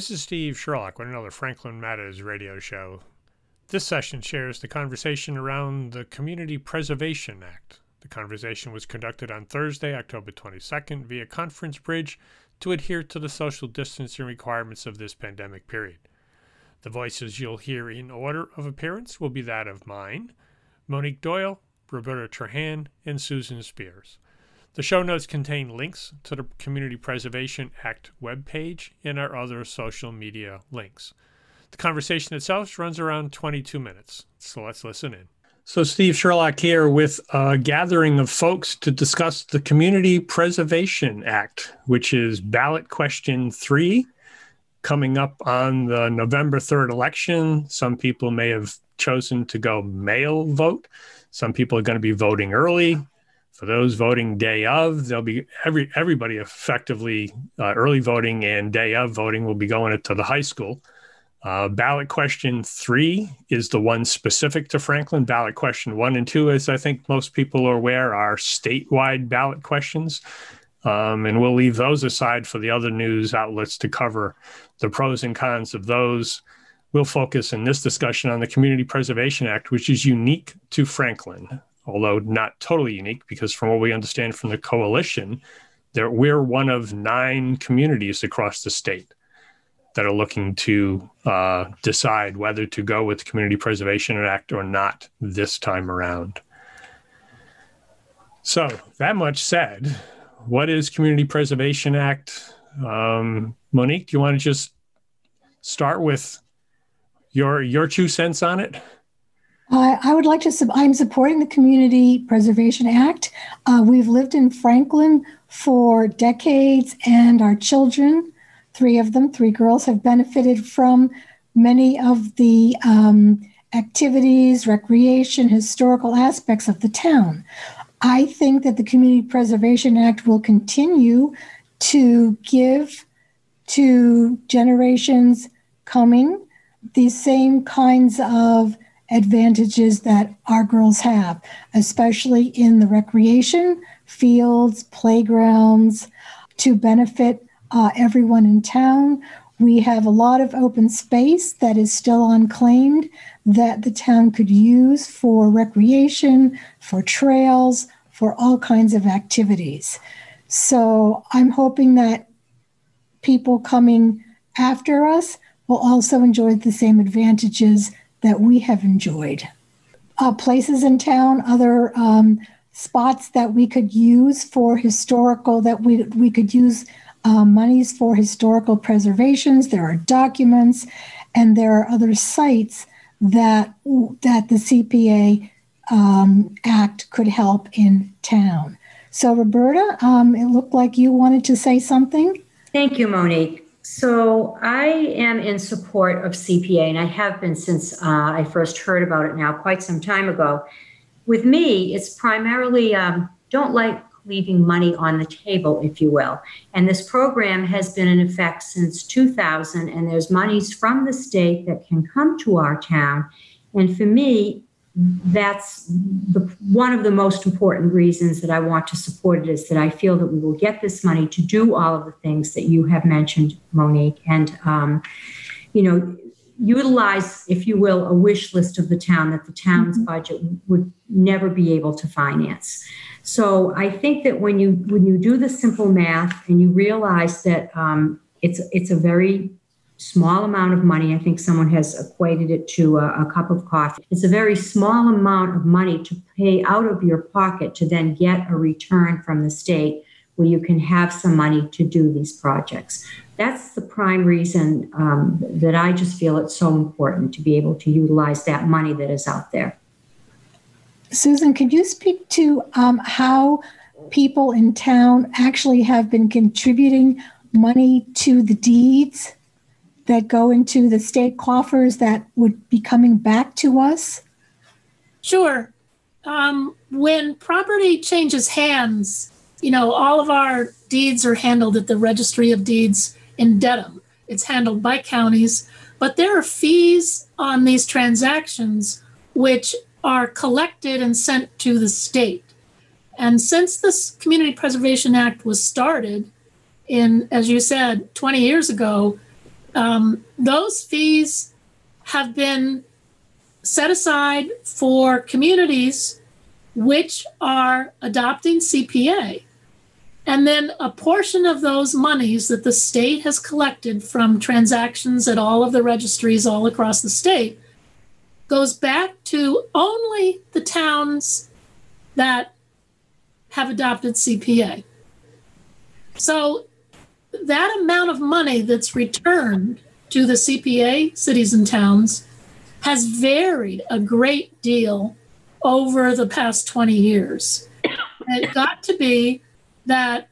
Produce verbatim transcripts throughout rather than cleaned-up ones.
This is Steve Sherlock with another Franklin Matters radio show. This session shares the conversation around the Community Preservation Act. The conversation was conducted on Thursday, October twenty-second, via conference bridge to adhere to the social distancing requirements of this pandemic period. The voices you'll hear in order of appearance will be that of mine, Monique Doyle, Roberta Trahan, and Susan Spears. The show notes contain links to the Community Preservation Act webpage and our other social media links. The conversation itself runs around twenty-two minutes, so let's listen in. So Steve Sherlock here with a gathering of folks to discuss the Community Preservation Act, which is ballot question three, coming up on the November third election. Some people may have chosen to go mail vote. Some people are going to be voting early. For those voting day of, there'll be every everybody effectively uh, early voting and day of voting will be going to the high school. Uh, ballot question three is the one specific to Franklin. Ballot question one and two, as I think most people are aware, are statewide ballot questions. Um, and we'll leave those aside for the other news outlets to cover the pros and cons of those. We'll focus in this discussion on the Community Preservation Act, which is unique to Franklin, although not totally unique, because from what we understand from the coalition, there, we're one of nine communities across the state that are looking to uh, decide whether to go with the Community Preservation Act or not this time around. So that much said, what is Community Preservation Act? Um, Monique, do you want to just start with your your two cents on it? Uh, I would like to, sub- I'm supporting the Community Preservation Act. Uh, we've lived in Franklin for decades, and our children, three of them, three girls, have benefited from many of the um, activities, recreation, historical aspects of the town. I think that the Community Preservation Act will continue to give to generations coming these same kinds of advantages that our girls have, especially in the recreation, fields, playgrounds, to benefit uh, everyone in town. We have a lot of open space that is still unclaimed that the town could use for recreation, for trails, for all kinds of activities. So I'm hoping that people coming after us will also enjoy the same advantages that we have enjoyed. Uh, places in town, other um, spots that we could use for historical, that we we could use uh, monies for historical preservations. There are documents, and there are other sites that that the C P A um, Act could help in town. So, Roberta, um, it looked like you wanted to say something. Thank you, Monique. So I am in support of C P A, and I have been since uh, I first heard about it now quite some time ago. With me, it's primarily um, don't like leaving money on the table, if you will. And this program has been in effect since two thousand, and there's monies from the state that can come to our town. And for me, that's the, one of the most important reasons that I want to support it, is that I feel that we will get this money to do all of the things that you have mentioned, Monique, and, um, you know, utilize, if you will, a wish list of the town that the town's mm-hmm. budget would never be able to finance. So I think that when you when you do the simple math and you realize that um, it's it's a very small amount of money. I think someone has equated it to a, a cup of coffee. It's a very small amount of money to pay out of your pocket to then get a return from the state where you can have some money to do these projects. That's the prime reason um, that I just feel it's so important to be able to utilize that money that is out there. Susan, could you speak to um, how people in town actually have been contributing money to the deeds that go into the state coffers that would be coming back to us? Sure. Um, when property changes hands, you know, all of our deeds are handled at the Registry of Deeds in Dedham. It's handled by counties, but there are fees on these transactions which are collected and sent to the state. And since this Community Preservation Act was started in, as you said, twenty years ago, Um, those fees have been set aside for communities which are adopting C P A. And then a portion of those monies that the state has collected from transactions at all of the registries all across the state goes back to only the towns that have adopted C P A. So that amount of money that's returned to the C P A cities and towns has varied a great deal over the past twenty years. And it got to be that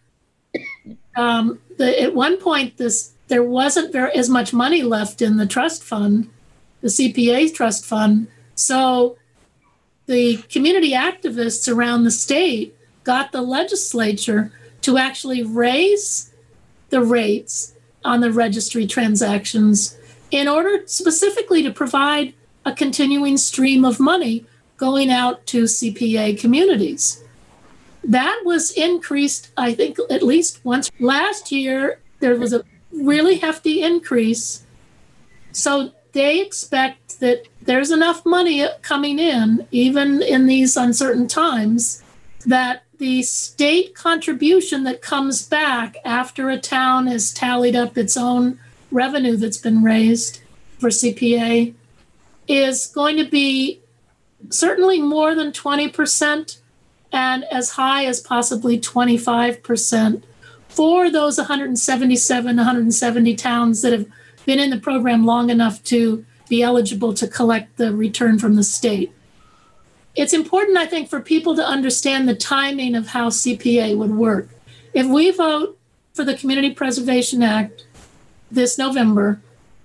um, the, at one point this there wasn't very, as much money left in the trust fund, the C P A trust fund. So the community activists around the state got the legislature to actually raise the rates on the registry transactions in order specifically to provide a continuing stream of money going out to C P A communities. That was increased, I think, at least once. Last year, there was a really hefty increase. So they expect that there's enough money coming in, even in these uncertain times, that the state contribution that comes back after a town has tallied up its own revenue that's been raised for C P A is going to be certainly more than twenty percent and as high as possibly twenty-five percent for those one hundred seventy-seven, one hundred seventy towns that have been in the program long enough to be eligible to collect the return from the state. It's important, I think, for people to understand the timing of how C P A would work. If we vote for the Community Preservation Act this November,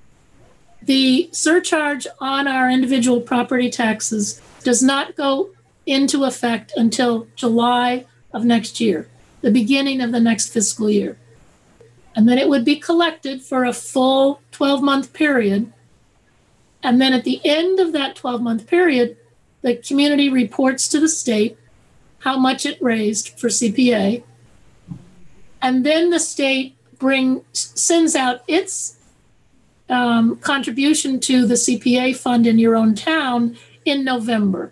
the surcharge on our individual property taxes does not go into effect until July of next year, the beginning of the next fiscal year. And then it would be collected for a full twelve-month period. And then at the end of that twelve-month period, the community reports to the state how much it raised for C P A. And then the state bring, sends out its um, contribution to the C P A fund in your own town in November.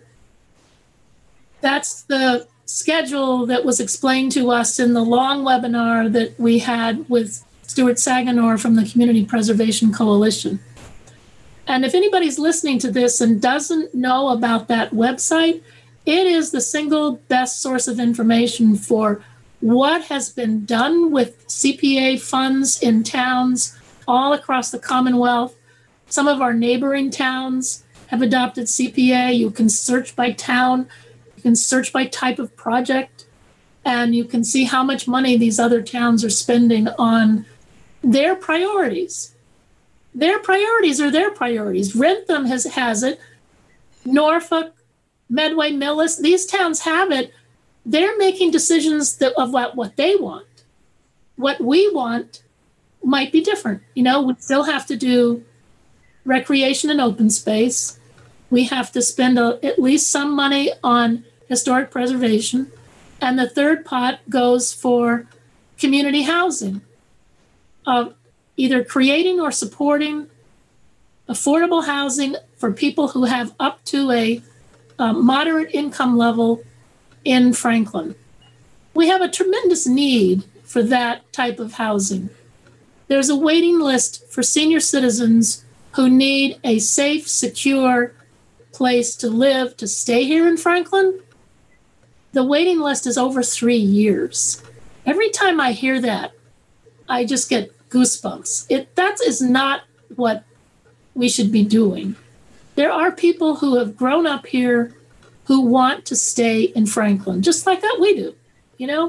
That's the schedule that was explained to us in the long webinar that we had with Stuart Saganor from the Community Preservation Coalition. And if anybody's listening to this and doesn't know about that website, it is the single best source of information for what has been done with C P A funds in towns all across the Commonwealth. Some of our neighboring towns have adopted C P A. You can search by town, you can search by type of project, and you can see how much money these other towns are spending on their priorities. Their priorities are their priorities. Rentham has, has it. Norfolk, Medway, Millis, these towns have it. They're making decisions that, of what, what they want. What we want might be different. You know, we still have to do recreation and open space. We have to spend a, at least some money on historic preservation. And the third pot goes for community housing. Uh, either creating or supporting affordable housing for people who have up to a, a moderate income level in Franklin. We have a tremendous need for that type of housing. There's a waiting list for senior citizens who need a safe, secure place to live, to stay here in Franklin. The waiting list is over three years. Every time I hear that, I just get goosebumps. It that is not what we should be doing. There are people who have grown up here who want to stay in Franklin, just like that we do, you know?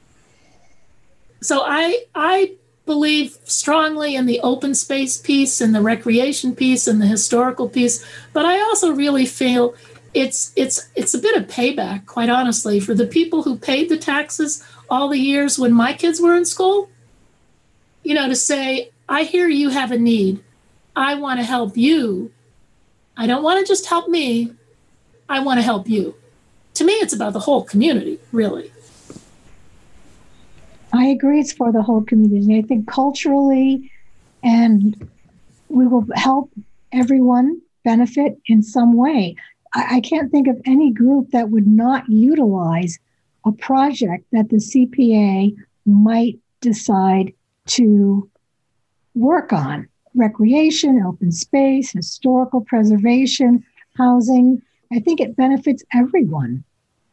So I I believe strongly in the open space piece and the recreation piece and the historical piece, but I also really feel it's it's it's a bit of payback, quite honestly, for the people who paid the taxes all the years when my kids were in school. You know, to say, I hear you have a need. I want to help you. I don't want to just help me. I want to help you. To me, it's about the whole community, really. I agree. It's for the whole community. I think culturally and we will help everyone benefit in some way. I, I can't think of any group that would not utilize a project that the C P A might decide to work on. Recreation, open space, historical preservation, housing. I think it benefits everyone.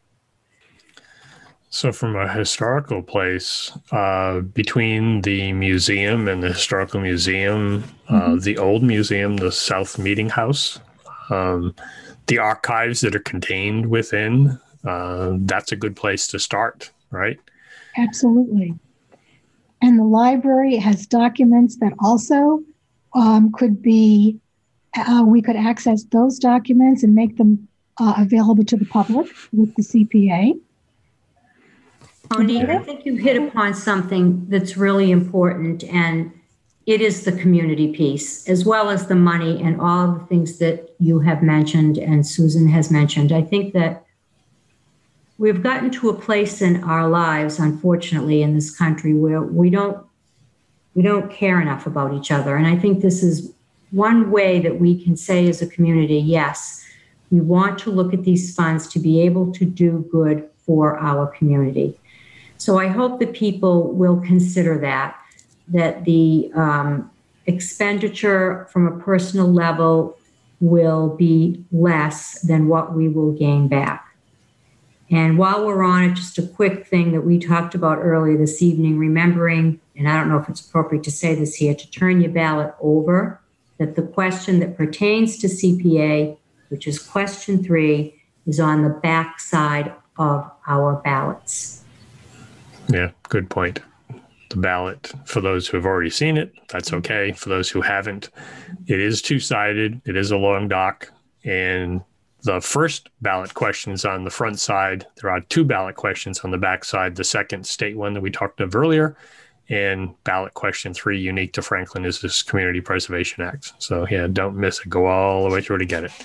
So from a historical place, uh, between the museum and the historical museum, uh, mm-hmm. the old museum, the South Meeting House, um, the archives that are contained within, uh, that's a good place to start, right? Absolutely. And the library has documents that also um, could be, uh, we could access those documents and make them uh, available to the public with the C P A. Tony, I think you hit upon something that's really important, and it is the community piece, as well as the money and all the things that you have mentioned and Susan has mentioned. I think that we've gotten to a place in our lives, unfortunately, in this country where we don't we don't care enough about each other. And I think this is one way that we can say as a community, yes, we want to look at these funds to be able to do good for our community. So I hope that people will consider that, that the um, expenditure from a personal level will be less than what we will gain back. And while we're on it, just a quick thing that we talked about earlier this evening, remembering, and I don't know if it's appropriate to say this here, to turn your ballot over, that the question that pertains to C P A, which is question three, is on the back side of our ballots. Yeah, good point. The ballot, for those who have already seen it, that's okay. For those who haven't, it is two-sided. It is a long doc. And the first ballot question is on the front side. There are two ballot questions on the back side. The second state one that we talked of earlier, and ballot question three, unique to Franklin, is this Community Preservation Act. So yeah, don't miss it. Go all the way through to get it.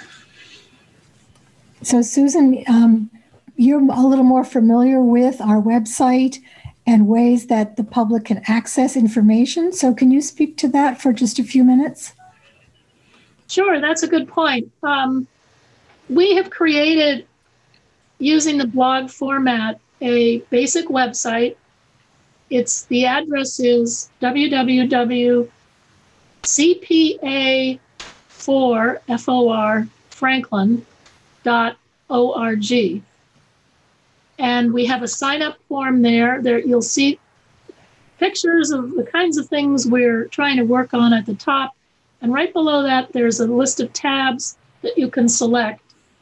So Susan, um, you're a little more familiar with our website and ways that the public can access information. So can you speak to that for just a few minutes? Sure, that's a good point. Um, we have created, using the blog format, a basic website. It's the address is w w w dot c p a for F O R Franklin dot org. And we have a sign-up form there. There you'll see pictures of the kinds of things we're trying to work on at the top. And right below that, there's a list of tabs that you can select.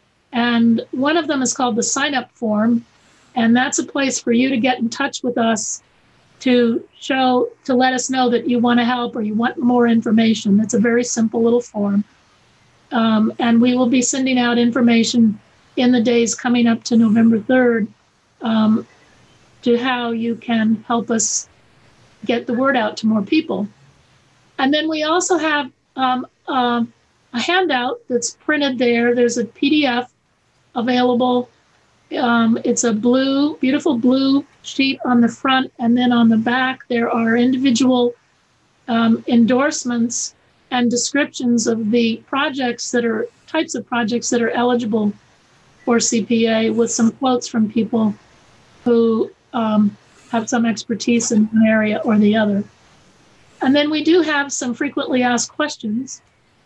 And one of them is called the sign-up form. And that's a place for you to get in touch with us to show, to let us know that you want to help or you want more information. It's a very simple little form. Um, and we will be sending out information in the days coming up to November third um, to how you can help us get the word out to more people. And then we also have um, uh, a handout that's printed there. There's a P D F available. Um, it's a blue, beautiful blue sheet on the front, and then on the back there are individual um, endorsements and descriptions of the projects that are, types of projects that are eligible for C P A, with some quotes from people who um, have some expertise in one area or the other. And then we do have some frequently asked questions.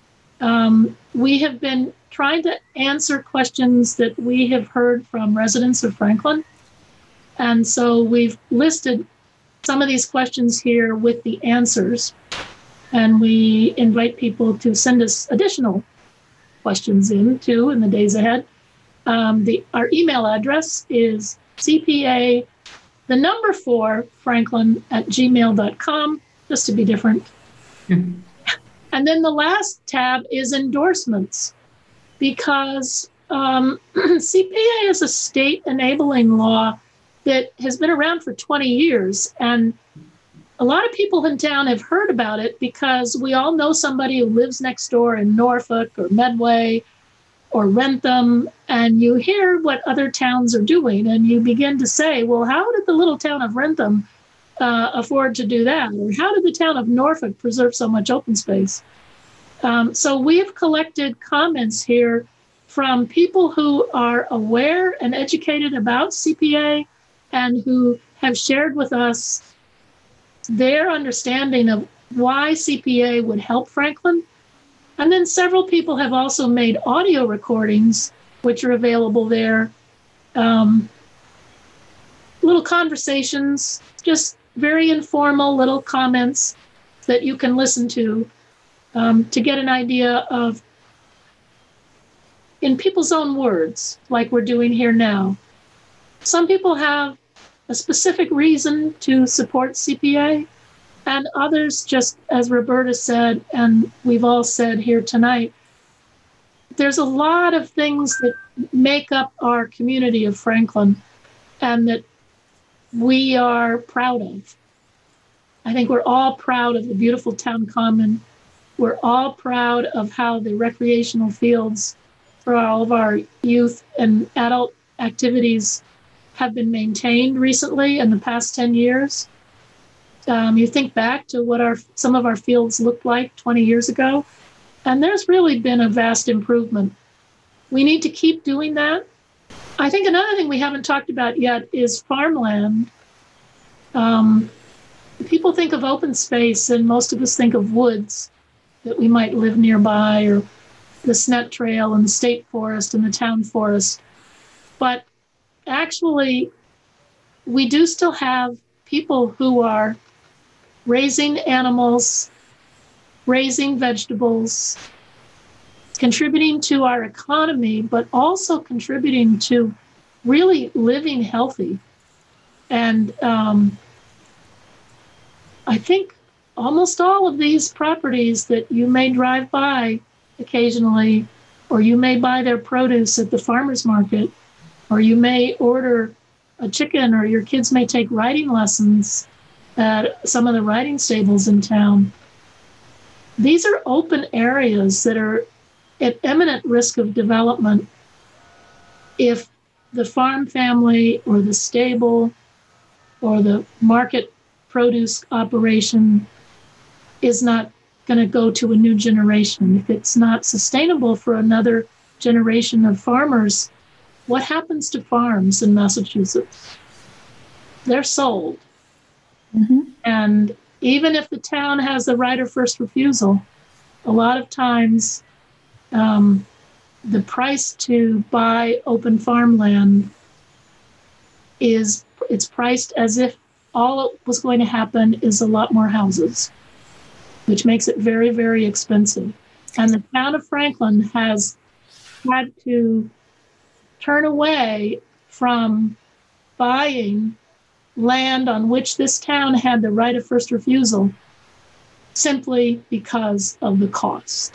Um, we have been trying to answer questions that we have heard from residents of Franklin. And so we've listed some of these questions here with the answers. And we invite people to send us additional questions in too in the days ahead. Um, the, our email address is C P A, the number four, Franklin at gmail dot com, just to be different. Mm-hmm. And then the last tab is endorsements, because um, C P A is a state enabling law that has been around for twenty years. And a lot of people in town have heard about it because we all know somebody who lives next door in Norfolk or Medway or Rentham, and you hear what other towns are doing, and you begin to say, well, how did the little town of Rentham uh, afford to do that? Or how did the town of Norfolk preserve so much open space? Um, so we've collected comments here from people who are aware and educated about C P A and who have shared with us their understanding of why C P A would help Franklin. And then several people have also made audio recordings, which are available there. Um, little conversations, just very informal little comments that you can listen to um, to get an idea of, in people's own words, like we're doing here now. Some people have a specific reason to support C P A, and others, just as Roberta said, and we've all said here tonight, there's a lot of things that make up our community of Franklin and that we are proud of. I think we're all proud of the beautiful town common. We're all proud of how the recreational fields for all of our youth and adult activities have been maintained recently in the past ten years. Um, you think back to what our some of our fields looked like twenty years ago, and there's really been a vast improvement. We need to keep doing that. I think another thing we haven't talked about yet is farmland. Um, people think of open space, and most of us think of woods that we might live nearby, or the Snet Trail and the state forest and the town forest. But actually, we do still have people who are raising animals, raising vegetables, contributing to our economy, but also contributing to really living healthy. And um, I think almost all of these properties that you may drive by occasionally, or you may buy their produce at the farmer's market, or you may order a chicken, or your kids may take riding lessons at some of the riding stables in town. These are open areas that are at imminent risk of development if the farm family or the stable or the market produce operation is not going to go to a new generation. If it's not sustainable for another generation of farmers, what happens to farms in Massachusetts? They're sold. Mm-hmm. And even if the town has the right of first refusal, a lot of times um, the price to buy open farmland is, it's priced as if all that was going to happen is a lot more houses, which makes it very, very expensive. And the town of Franklin has had to turn away from buying land on which this town had the right of first refusal simply because of the cost.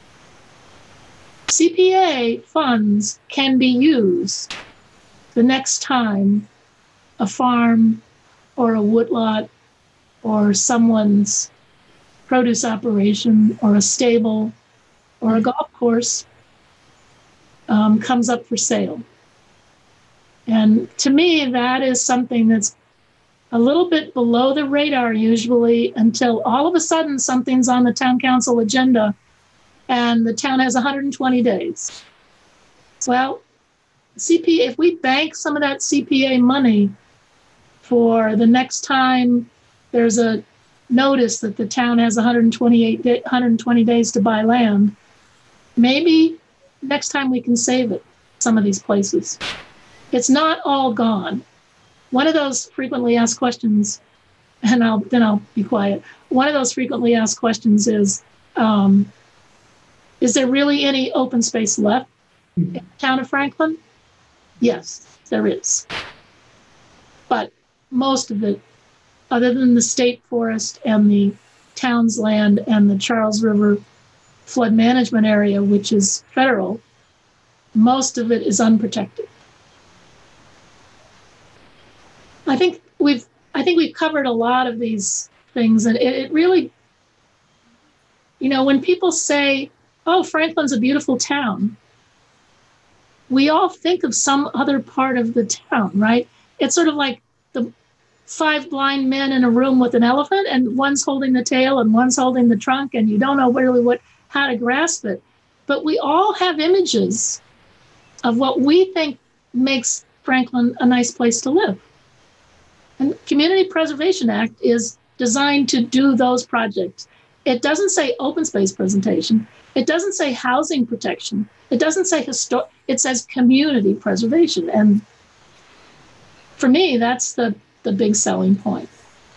C P A funds can be used the next time a farm or a woodlot or someone's produce operation or a stable or a golf course um, comes up for sale. And to me, that is something that's a little bit below the radar usually until all of a sudden something's on the town council agenda and the town has one hundred twenty days. Well, C P A, if we bank some of that C P A money for the next time there's a notice that the town has one hundred twenty-eight day, one hundred twenty days to buy land, maybe next time we can save it, some of these places. It's not all gone. One of those frequently asked questions, and I'll then I'll be quiet. One of those frequently asked questions is, um, is there really any open space left in the town of Franklin? Yes, there is. But most of it, other than the state forest and the town's land and the Charles River flood management area, which is federal, most of it is unprotected. I think we've I think we've covered a lot of these things, and it, it really, you know, when people say, "Oh, Franklin's a beautiful town," we all think of some other part of the town, right? It's sort of like the five blind men in a room with an elephant, and one's holding the tail and one's holding the trunk, and you don't know really what how to grasp it. But we all have images of what we think makes Franklin a nice place to live. And the Community Preservation Act is designed to do those projects. It doesn't say open space presentation. It doesn't say housing protection. It doesn't say histor- it says community preservation. And for me, that's the, the big selling point.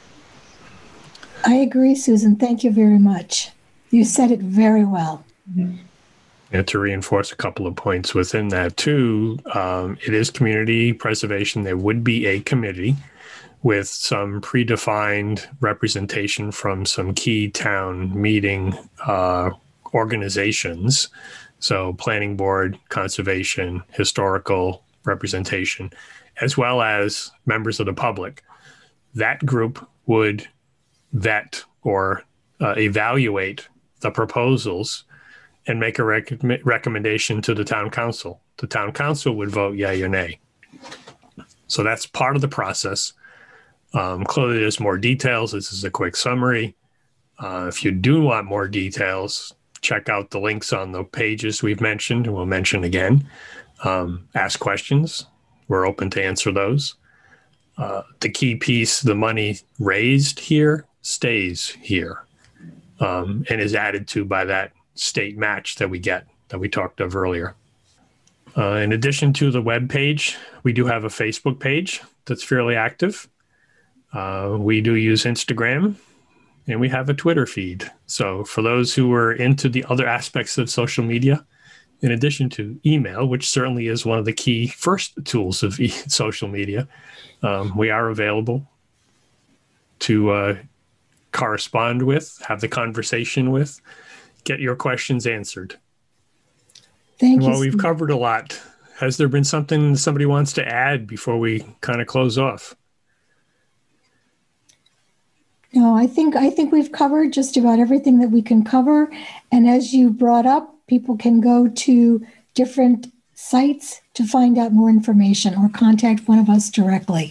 I agree, Susan. Thank you very much. You said it very well. Mm-hmm. And to reinforce a couple of points within that too, um, it is community preservation. There would be a committee with some predefined representation from some key town meeting uh, organizations. So planning board, conservation, historical representation, as well as members of the public. That group would vet or uh, evaluate the proposals and make a rec- recommendation to the town council. The town council would vote yay or nay. So that's part of the process. Um, clearly, there's more details. This is a quick summary. Uh, if you do want more details, check out the links on the pages we've mentioned, and we'll mention again. Um, ask questions. We're open to answer those. Uh, the key piece, the money raised here stays here um, and is added to by that state match that we get, that we talked of earlier. Uh, in addition to the web page, we do have a Facebook page that's fairly active. Uh, we do use Instagram, and we have a Twitter feed. So for those who are into the other aspects of social media, in addition to email, which certainly is one of the key first tools of e- social media, um, we are available to uh, correspond with, have the conversation with, get your questions answered. Thank you. Well, we've covered a lot. Has there been something somebody wants to add before we kind of close off? No, I think I think we've covered just about everything that we can cover. And as you brought up, people can go to different sites to find out more information or contact one of us directly.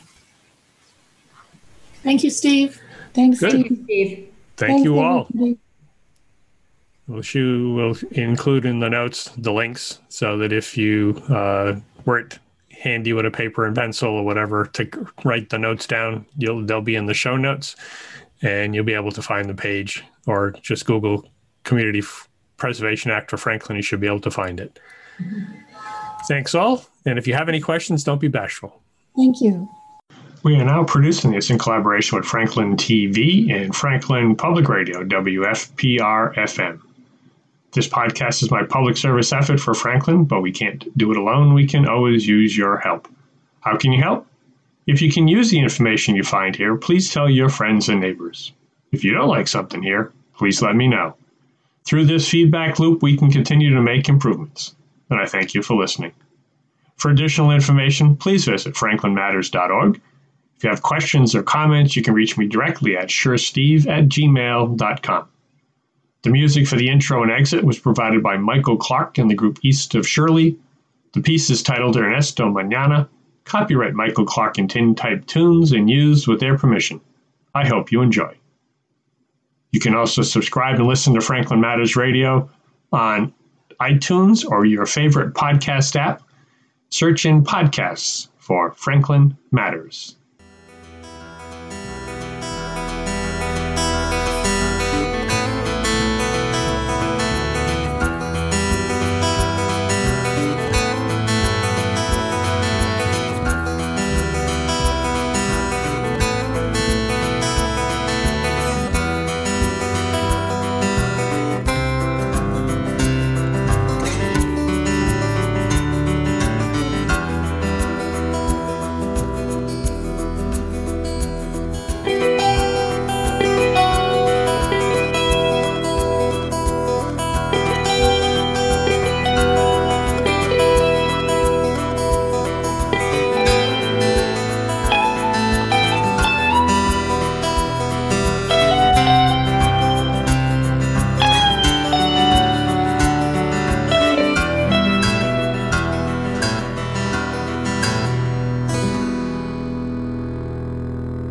Thank you, Steve. Thanks, Good. Steve. Thank you, Steve. Thank Thanks, you all. everybody. We'll, show, we'll include in the notes the links so that if you uh, weren't handy with a paper and pencil or whatever to write the notes down, you'll they'll be in the show notes, and you'll be able to find the page, or just Google Community Preservation Act for Franklin. You should be able to find it. Mm-hmm. Thanks all. And if you have any questions, don't be bashful. Thank you. We are now producing this in collaboration with Franklin T V and Franklin Public Radio, W F P R F M. This podcast is my public service effort for Franklin, but we can't do it alone. We can always use your help. How can you help? If you can use the information you find here, please tell your friends and neighbors. If you don't like something here, please let me know. Through this feedback loop, we can continue to make improvements. And I thank you for listening. For additional information, please visit franklin matters dot org. If you have questions or comments, you can reach me directly at suresteve at gmail dot com. The music for the intro and exit was provided by Michael Clark and the group East of Shirley. The piece is titled Ernesto Mañana. Copyright Michael Clark and Tintype Tunes and used with their permission. I hope you enjoy. You can also subscribe and listen to Franklin Matters Radio on iTunes or your favorite podcast app. Search in podcasts for Franklin Matters.